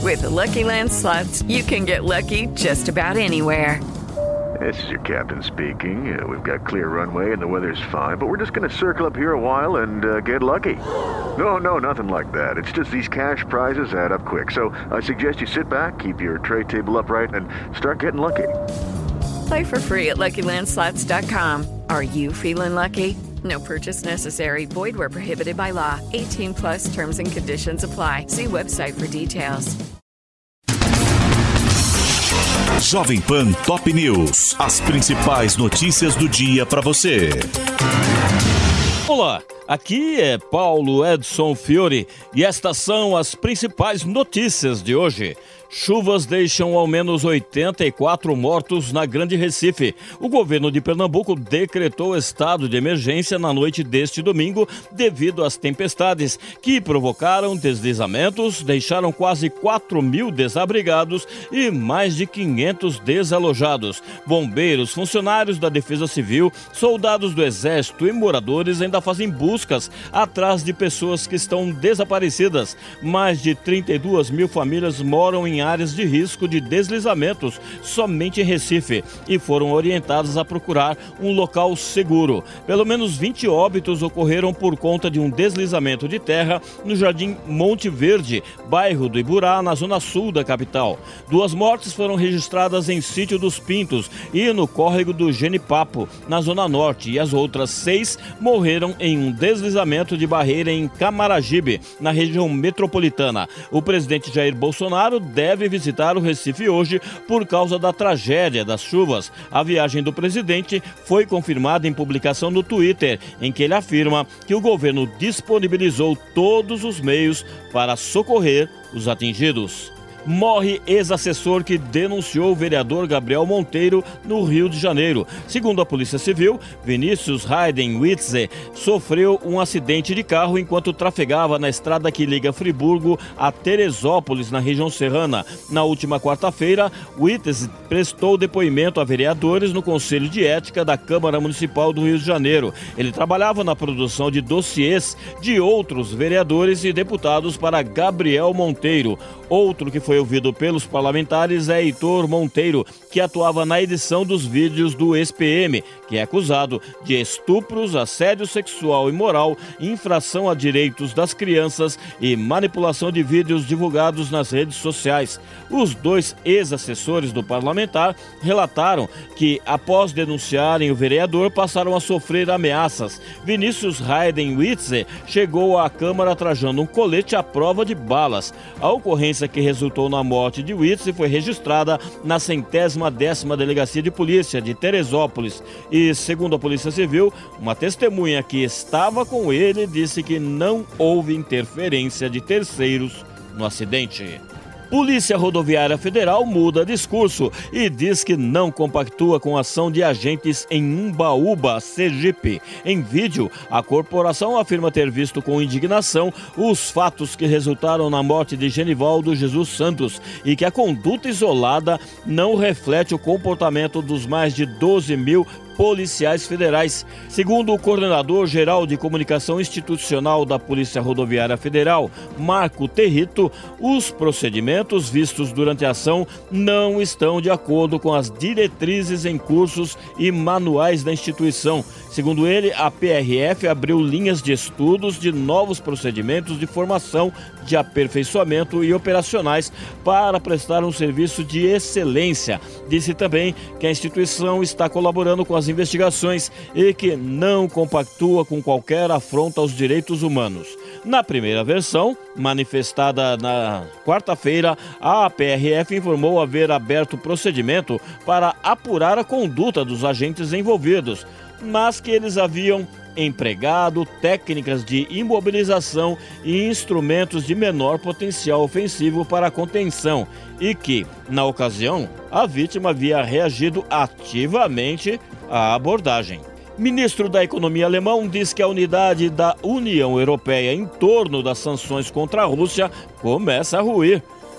With the Lucky Land Slots, you can get lucky just about anywhere. This is your captain speaking. We've got clear runway and the weather's fine, but we're just going to circle up here a while and get lucky. No, nothing like that. It's just these cash prizes add up quick. So I suggest you sit back, keep your tray table upright, and start getting lucky. Play for free at LuckyLandSlots.com. Are you feeling lucky? No purchase necessary. Void where prohibited by law. 18 plus terms and conditions apply. See website for details. Jovem Pan Top News. As principais notícias do dia para você. Olá, aqui é Paulo Edson Fiore e estas são as principais notícias de hoje. Chuvas deixam ao menos 84 mortos na Grande Recife. O governo de Pernambuco decretou estado de emergência na noite deste domingo devido às tempestades que provocaram deslizamentos, deixaram quase 4.000 desabrigados e mais de 500 desalojados. Bombeiros, funcionários da Defesa Civil, soldados do Exército e moradores ainda fazem buscas atrás de pessoas que estão desaparecidas. Mais de 32.000 famílias moram em áreas de risco de deslizamentos somente em Recife e foram orientadas a procurar um local seguro. Pelo menos 20 óbitos ocorreram por conta de um deslizamento de terra no Jardim Monte Verde, bairro do Iburá, na zona sul da capital. 2 mortes foram registradas em Sítio dos Pintos e no córrego do Genipapo, na zona norte, e as outras 6 morreram em um deslizamento de barreira em Camaragibe, na região metropolitana. O presidente Jair Bolsonaro deve visitar o Recife hoje por causa da tragédia das chuvas. A viagem do presidente foi confirmada em publicação no Twitter, em que ele afirma que o governo disponibilizou todos os meios para socorrer os atingidos. Morre ex-assessor que denunciou o vereador Gabriel Monteiro no Rio de Janeiro. Segundo a Polícia Civil, Vinícius Hayden Witze sofreu um acidente de carro enquanto trafegava na estrada que liga Friburgo a Teresópolis, na região serrana. Na última quarta-feira, Witze prestou depoimento a vereadores no Conselho de Ética da Câmara Municipal do Rio de Janeiro. Ele trabalhava na produção de dossiês de outros vereadores e deputados para Gabriel Monteiro. Outro que foi ouvido pelos parlamentares é Heitor Monteiro, que atuava na edição dos vídeos do ex-PM, que é acusado de estupros, assédio sexual e moral, infração a direitos das crianças e manipulação de vídeos divulgados nas redes sociais. Os 2 ex-assessores do parlamentar relataram que, após denunciarem o vereador, passaram a sofrer ameaças. Vinícius Hayden Witze chegou à Câmara trajando um colete à prova de balas. A ocorrência que resultou na morte de Witze foi registrada na 110ª Delegacia de Polícia de Teresópolis e, segundo a Polícia Civil, uma testemunha que estava com ele disse que não houve interferência de terceiros no acidente. Polícia Rodoviária Federal muda discurso e diz que não compactua com a ação de agentes em Umbaúba, Sergipe. Em vídeo, a corporação afirma ter visto com indignação os fatos que resultaram na morte de Genivaldo Jesus Santos e que a conduta isolada não reflete o comportamento dos mais de 12.000 policiais federais. Segundo o coordenador-geral de comunicação institucional da Polícia Rodoviária Federal, Marco Territo, os procedimentos vistos durante a ação não estão de acordo com as diretrizes em cursos e manuais da instituição. Segundo ele, a PRF abriu linhas de estudos de novos procedimentos de formação, de aperfeiçoamento e operacionais para prestar um serviço de excelência. Disse também que a instituição está colaborando com as investigações e que não compactua com qualquer afronta aos direitos humanos. Na primeira versão, manifestada na quarta-feira, a PRF informou haver aberto procedimento para apurar a conduta dos agentes envolvidos, mas que eles haviam empregado técnicas de imobilização e instrumentos de menor potencial ofensivo para a contenção e que, na ocasião, a vítima havia reagido ativamente à abordagem. Ministro da Economia alemão diz que a unidade da União Europeia em torno das sanções contra a Rússia começa a ruir.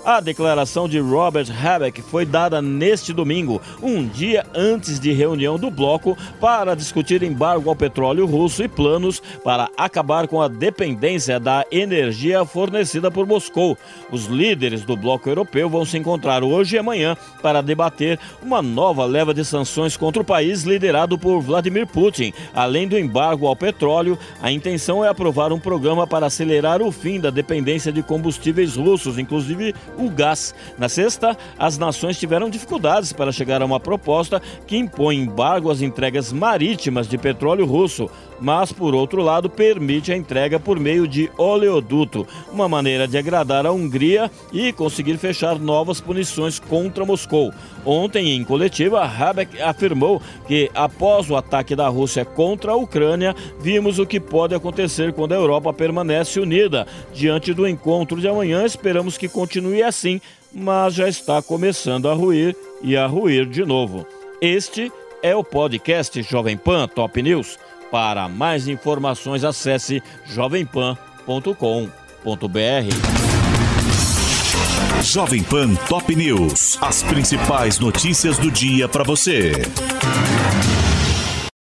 A declaração de Robert Habeck foi dada neste domingo, um dia antes de reunião do bloco para discutir embargo ao petróleo russo e planos para acabar com a dependência da energia fornecida por Moscou. Os líderes do bloco europeu vão se encontrar hoje e amanhã para debater uma nova leva de sanções contra o país liderado por Vladimir Putin. Além do embargo ao petróleo, a intenção é aprovar um programa para acelerar o fim da dependência de combustíveis russos, inclusive o gás. Na sexta, as nações tiveram dificuldades para chegar a uma proposta que impõe embargo às entregas marítimas de petróleo russo, mas, por outro lado, permite a entrega por meio de oleoduto, uma maneira de agradar a Hungria e conseguir fechar novas punições contra Moscou. Ontem, em coletiva, Habeck afirmou que, após o ataque da Rússia contra a Ucrânia, vimos o que pode acontecer quando a Europa permanece unida. Diante do encontro de amanhã, esperamos que continue assim, mas já está começando a ruir e a ruir de novo. Este é o podcast Jovem Pan Top News. Para mais informações, acesse jovempan.com.br. Jovem Pan Top News. As principais notícias do dia para você.